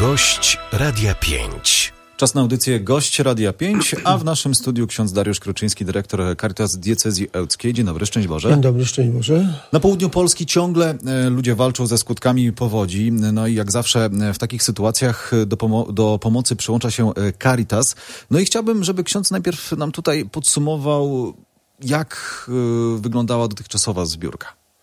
Gość Radia 5. Czas na audycję Gość Radia 5, a w naszym studiu ksiądz Dariusz Kroczyński, dyrektor Caritas Diecezji Ełckiej. Dzień dobry, szczęść Boże. Dzień dobry, szczęść Boże. Na południu Polski ciągle ludzie walczą ze skutkami powodzi. No i jak zawsze w takich sytuacjach do pomocy przyłącza się Caritas. No i chciałbym, żeby ksiądz najpierw nam tutaj podsumował, jak wyglądała dotychczasowa zbiórka.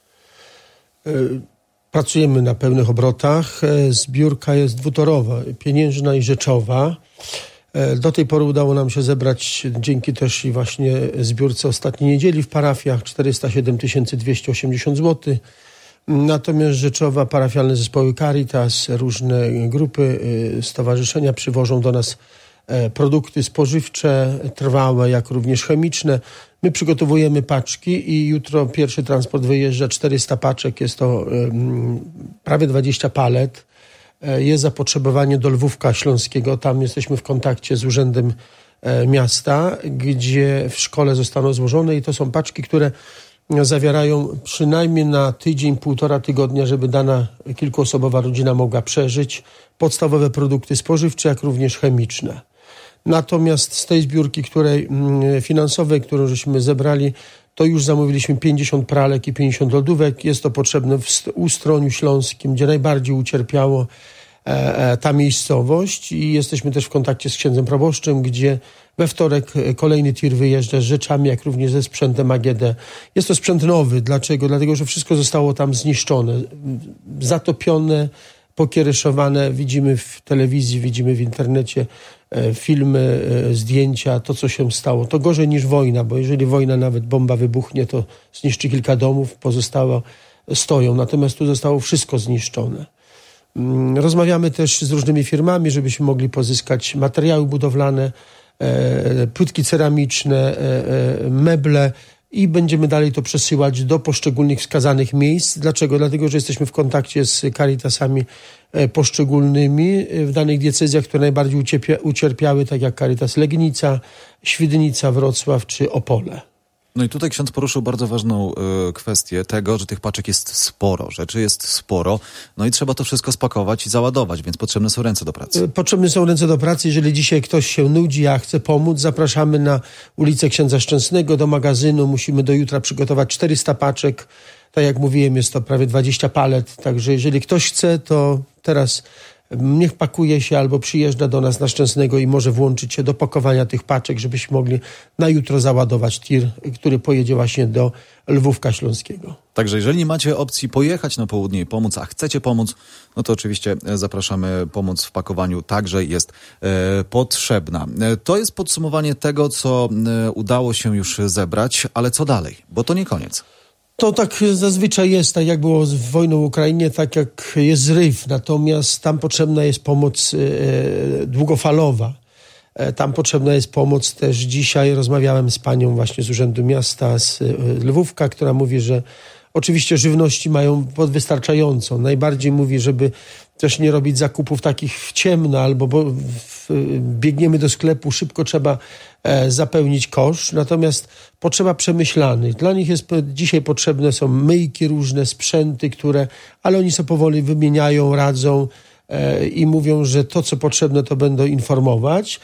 Pracujemy na pełnych obrotach. Zbiórka jest dwutorowa, pieniężna i rzeczowa. Do tej pory udało nam się zebrać, dzięki też i właśnie zbiórce ostatniej niedzieli w parafiach, 407 280 zł. Natomiast rzeczowa, parafialne zespoły Caritas, różne grupy, stowarzyszenia przywożą do nas produkty spożywcze, trwałe, jak również chemiczne. My przygotowujemy paczki i jutro pierwszy transport wyjeżdża, 400 paczek, jest to prawie 20 palet. Jest zapotrzebowanie do Lwówka Śląskiego, tam jesteśmy w kontakcie z Urzędem Miasta, gdzie w szkole zostaną złożone i to są paczki, które zawierają przynajmniej na tydzień, półtora tygodnia, żeby dana kilkuosobowa rodzina mogła przeżyć. Podstawowe produkty spożywcze, jak również chemiczne. Natomiast z tej zbiórki finansowej, którą żeśmy zebrali, to już zamówiliśmy 50 pralek i 50 lodówek. Jest to potrzebne w Ustroniu Śląskim, gdzie najbardziej ucierpiało ta miejscowość i jesteśmy też w kontakcie z księdzem proboszczem, gdzie we wtorek kolejny tir wyjeżdża z rzeczami, jak również ze sprzętem AGD. Jest to sprzęt nowy. Dlaczego? Dlatego, że wszystko zostało tam zniszczone, zatopione, pokiereszowane. Widzimy w telewizji, widzimy w internecie filmy, zdjęcia, to co się stało. To gorzej niż wojna, bo jeżeli wojna, nawet bomba wybuchnie, to zniszczy kilka domów, pozostałe stoją. Natomiast tu zostało wszystko zniszczone. Rozmawiamy też z różnymi firmami, żebyśmy mogli pozyskać materiały budowlane, płytki ceramiczne, meble i będziemy dalej to przesyłać do poszczególnych wskazanych miejsc. Dlaczego? Dlatego, że jesteśmy w kontakcie z Caritasami poszczególnymi w danych diecezjach, które najbardziej ucierpiały, tak jak Caritas Legnica, Świdnica, Wrocław czy Opole. No i tutaj ksiądz poruszył bardzo ważną kwestię tego, że tych paczek jest sporo, rzeczy jest sporo, no i trzeba to wszystko spakować i załadować, więc potrzebne są ręce do pracy. Potrzebne są ręce do pracy. Jeżeli dzisiaj ktoś się nudzi, a chce pomóc, zapraszamy na ulicę Księdza Szczęsnego do magazynu. Musimy do jutra przygotować 400 paczek. Tak jak mówiłem, jest to prawie 20 palet, także jeżeli ktoś chce, to teraz niech pakuje się albo przyjeżdża do nas na Szczęsnego i może włączyć się do pakowania tych paczek, żebyśmy mogli na jutro załadować tir, który pojedzie właśnie do Lwówka Śląskiego. Także jeżeli nie macie opcji pojechać na południe i pomóc, a chcecie pomóc, no to oczywiście zapraszamy. Pomoc w pakowaniu także jest potrzebna. To jest podsumowanie tego, co udało się już zebrać, ale co dalej? Bo to nie koniec. To tak zazwyczaj jest, tak jak było z wojną w Ukrainie, tak jak jest zryw. Natomiast tam potrzebna jest pomoc długofalowa. Tam potrzebna jest pomoc też dzisiaj. Rozmawiałem z panią właśnie z Urzędu Miasta, z Lwówka, która mówi, że oczywiście żywności mają wystarczająco. Najbardziej mówi, żeby też nie robić zakupów takich w ciemno, albo bo biegniemy do sklepu, szybko trzeba zapełnić kosz. Natomiast potrzeba przemyślanych. Dla nich dzisiaj potrzebne są myjki, różne sprzęty, ale oni sobie powoli wymieniają, radzą i mówią, że to, co potrzebne, to będą informować.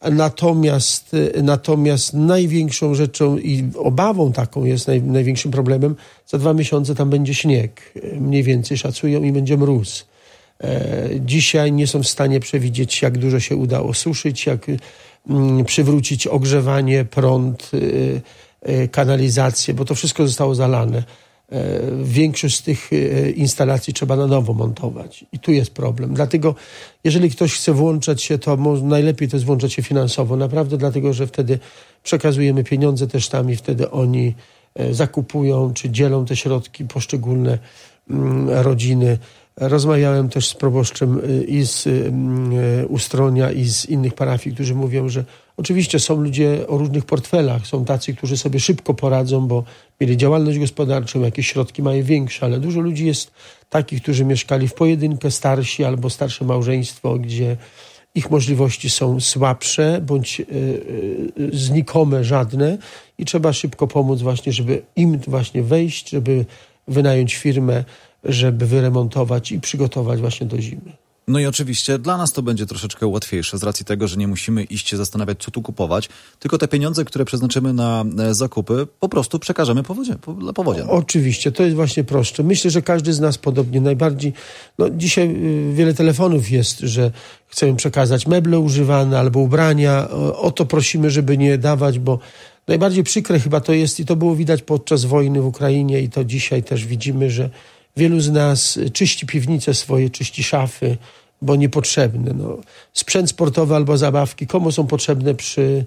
Natomiast największą rzeczą i obawą taką jest, największym problemem, za 2 miesiące tam będzie śnieg. Mniej więcej szacują i będzie mróz. Dzisiaj nie są w stanie przewidzieć, jak dużo się uda osuszyć, jak przywrócić ogrzewanie, prąd, kanalizację, bo to wszystko zostało zalane. Większość z tych instalacji trzeba na nowo montować. I tu jest problem. Dlatego, jeżeli ktoś chce włączać się, to najlepiej to jest włączać się finansowo. Naprawdę, dlatego, że wtedy przekazujemy pieniądze też tam i wtedy oni zakupują, czy dzielą te środki poszczególne rodziny. Rozmawiałem też z proboszczem i z Ustronia, i z innych parafii, którzy mówią, że oczywiście są ludzie o różnych portfelach. Są tacy, którzy sobie szybko poradzą, bo mieli działalność gospodarczą, jakieś środki mają większe, ale dużo ludzi jest takich, którzy mieszkali w pojedynkę, starsi albo starsze małżeństwo, gdzie ich możliwości są słabsze bądź znikome, żadne i trzeba szybko pomóc właśnie, żeby im właśnie wejść, żeby wynająć firmę, żeby wyremontować i przygotować właśnie do zimy. No i oczywiście dla nas to będzie troszeczkę łatwiejsze z racji tego, że nie musimy iść się zastanawiać, co tu kupować, tylko te pieniądze, które przeznaczymy na zakupy, po prostu przekażemy dla powodzian. Oczywiście, to jest właśnie prostsze. Myślę, że każdy z nas podobnie najbardziej, dzisiaj wiele telefonów jest, że chcemy przekazać meble używane albo ubrania. O to prosimy, żeby nie dawać, bo najbardziej przykre chyba to jest i to było widać podczas wojny w Ukrainie i to dzisiaj też widzimy, że wielu z nas czyści piwnice swoje, czyści szafy, bo niepotrzebne. Sprzęt sportowy albo zabawki, komu są potrzebne przy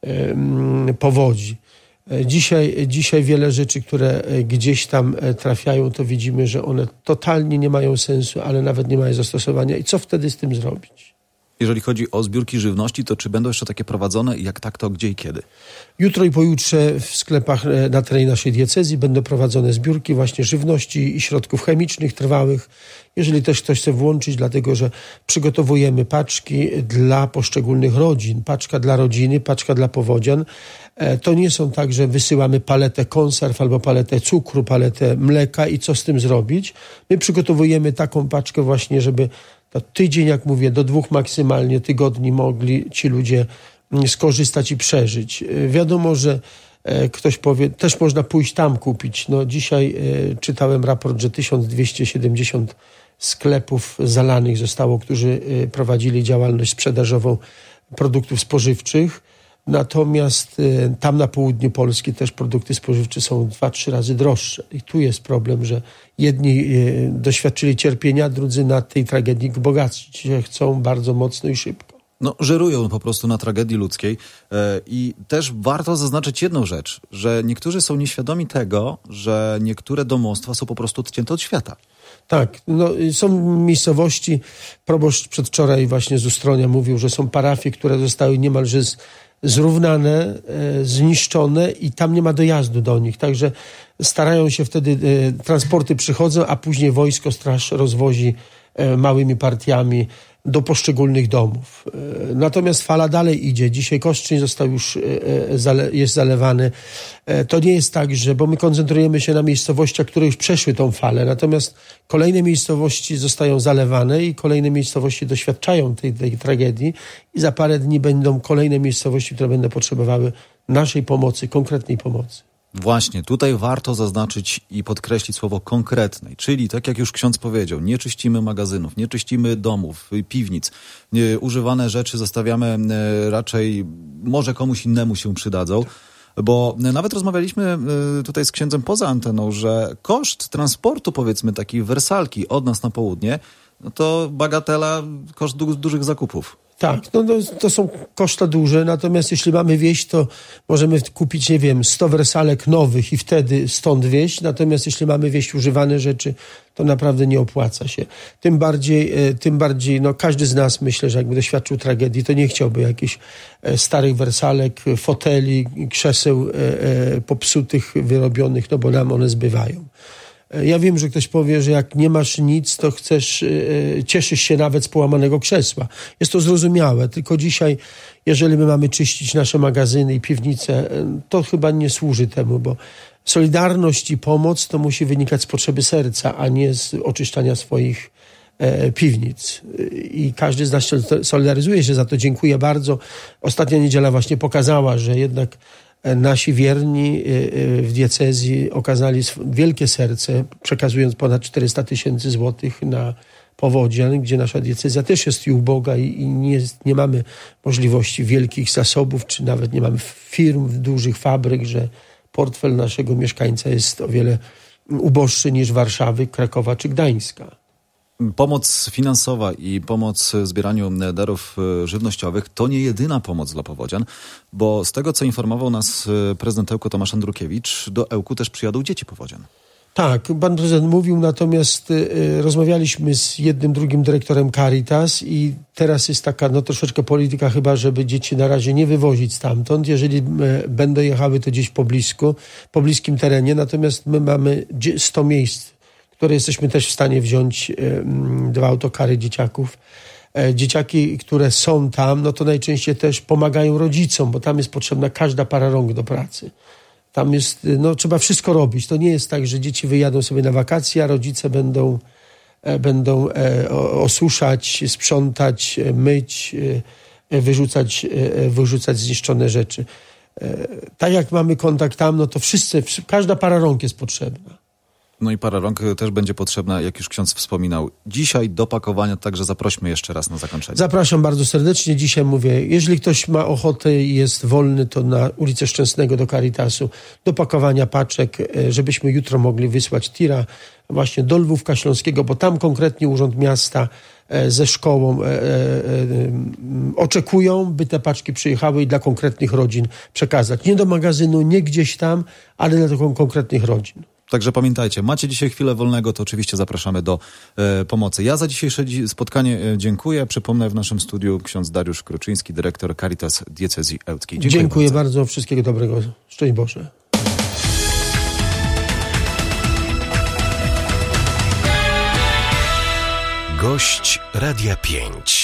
powodzi? Dzisiaj wiele rzeczy, które gdzieś tam trafiają, to widzimy, że one totalnie nie mają sensu, ale nawet nie mają zastosowania. I co wtedy z tym zrobić? Jeżeli chodzi o zbiórki żywności, to czy będą jeszcze takie prowadzone i jak tak, to gdzie i kiedy? Jutro i pojutrze w sklepach na terenie naszej diecezji będą prowadzone zbiórki właśnie żywności i środków chemicznych trwałych. Jeżeli też ktoś chce włączyć, dlatego że przygotowujemy paczki dla poszczególnych rodzin. Paczka dla rodziny, paczka dla powodzian. To nie są tak, że wysyłamy paletę konserw albo paletę cukru, paletę mleka i co z tym zrobić. My przygotowujemy taką paczkę właśnie, żeby tydzień, jak mówię, do 2 maksymalnie tygodni mogli ci ludzie skorzystać i przeżyć. Wiadomo, że ktoś powie, też można pójść tam kupić. Dzisiaj czytałem raport, że 1270 sklepów zalanych zostało, którzy prowadzili działalność sprzedażową produktów spożywczych. Natomiast tam na południu Polski też produkty spożywcze są 2-3 razy droższe. I tu jest problem, że jedni doświadczyli cierpienia, drudzy na tej tragedii bogacić się chcą bardzo mocno i szybko. Żerują po prostu na tragedii ludzkiej i też warto zaznaczyć jedną rzecz, że niektórzy są nieświadomi tego, że niektóre domostwa są po prostu odcięte od świata. Tak, są miejscowości, proboszcz przedwczoraj właśnie z Ustronia mówił, że są parafie, które zostały niemalże zrównane, zniszczone i tam nie ma dojazdu do nich. Także starają się wtedy, transporty przychodzą, a później wojsko, straż rozwozi małymi partiami do poszczególnych domów. Natomiast fala dalej idzie. Dzisiaj Kostrzyń został już, jest zalewany. To nie jest tak, bo my koncentrujemy się na miejscowościach, które już przeszły tą falę. Natomiast kolejne miejscowości zostają zalewane i kolejne miejscowości doświadczają tej tragedii i za parę dni będą kolejne miejscowości, które będą potrzebowały naszej pomocy, konkretnej pomocy. Właśnie, tutaj warto zaznaczyć i podkreślić słowo konkretnej, czyli tak jak już ksiądz powiedział, nie czyścimy magazynów, nie czyścimy domów, piwnic, używane rzeczy zostawiamy raczej, może komuś innemu się przydadzą, bo nawet rozmawialiśmy tutaj z księdzem poza anteną, że koszt transportu, powiedzmy takiej wersalki od nas na południe, to bagatela, koszt dużych zakupów. Tak, to są koszta duże, natomiast jeśli mamy wieść, to możemy kupić, 100 wersalek nowych i wtedy stąd wieść, natomiast jeśli mamy wieść używane rzeczy, to naprawdę nie opłaca się. Tym bardziej, każdy z nas, myślę, że jakby doświadczył tragedii, to nie chciałby jakichś starych wersalek, foteli, krzeseł popsutych, wyrobionych, bo nam one zbywają. Ja wiem, że ktoś powie, że jak nie masz nic, to cieszysz się nawet z połamanego krzesła. Jest to zrozumiałe, tylko dzisiaj, jeżeli my mamy czyścić nasze magazyny i piwnice, to chyba nie służy temu, bo solidarność i pomoc to musi wynikać z potrzeby serca, a nie z oczyszczania swoich piwnic. I każdy z nas solidaryzuje się za to. Dziękuję bardzo. Ostatnia niedziela właśnie pokazała, że jednak nasi wierni w diecezji okazali wielkie serce, przekazując ponad 400 000 złotych na powodzian, gdzie nasza diecezja też jest i uboga i nie mamy możliwości wielkich zasobów, czy nawet nie mamy firm, dużych fabryk, że portfel naszego mieszkańca jest o wiele uboższy niż Warszawy, Krakowa czy Gdańska. Pomoc finansowa i pomoc w zbieraniu darów żywnościowych to nie jedyna pomoc dla powodzian, bo z tego, co informował nas prezydent Ełku Tomasz Andrukiewicz, do Ełku też przyjadą dzieci powodzian. Tak, pan prezydent mówił, natomiast rozmawialiśmy z jednym, drugim dyrektorem Caritas i teraz jest taka troszeczkę polityka chyba, żeby dzieci na razie nie wywozić stamtąd. Jeżeli będą jechały, to gdzieś po bliskim terenie, natomiast my mamy 100 miejsc, które jesteśmy też w stanie wziąć, 2 autokary dzieciaków. Dzieciaki, które są tam, to najczęściej też pomagają rodzicom, bo tam jest potrzebna każda para rąk do pracy. Tam jest, trzeba wszystko robić. To nie jest tak, że dzieci wyjadą sobie na wakacje, a rodzice będą będą osuszać, sprzątać, myć, wyrzucać zniszczone rzeczy. Tak jak mamy kontakt tam, no to każda para rąk jest potrzebna. No i para rąk też będzie potrzebna, jak już ksiądz wspominał. Dzisiaj do pakowania, także zaprośmy jeszcze raz na zakończenie. Zapraszam bardzo serdecznie. Dzisiaj mówię, jeżeli ktoś ma ochotę i jest wolny, to na ulicę Szczęsnego do Caritasu, do pakowania paczek, żebyśmy jutro mogli wysłać tira właśnie do Lwówka Śląskiego, bo tam konkretnie Urząd Miasta ze szkołą oczekują, by te paczki przyjechały i dla konkretnych rodzin przekazać. Nie do magazynu, nie gdzieś tam, ale dla konkretnych rodzin. Także pamiętajcie, macie dzisiaj chwilę wolnego, to oczywiście zapraszamy do pomocy. Ja za dzisiejsze spotkanie dziękuję. Przypomnę, w naszym studiu ksiądz Dariusz Kruczyński, dyrektor Caritas Diecezji Ełckiej. Dziękuję bardzo. Wszystkiego dobrego. Szczęść Boże. Gość Radia 5.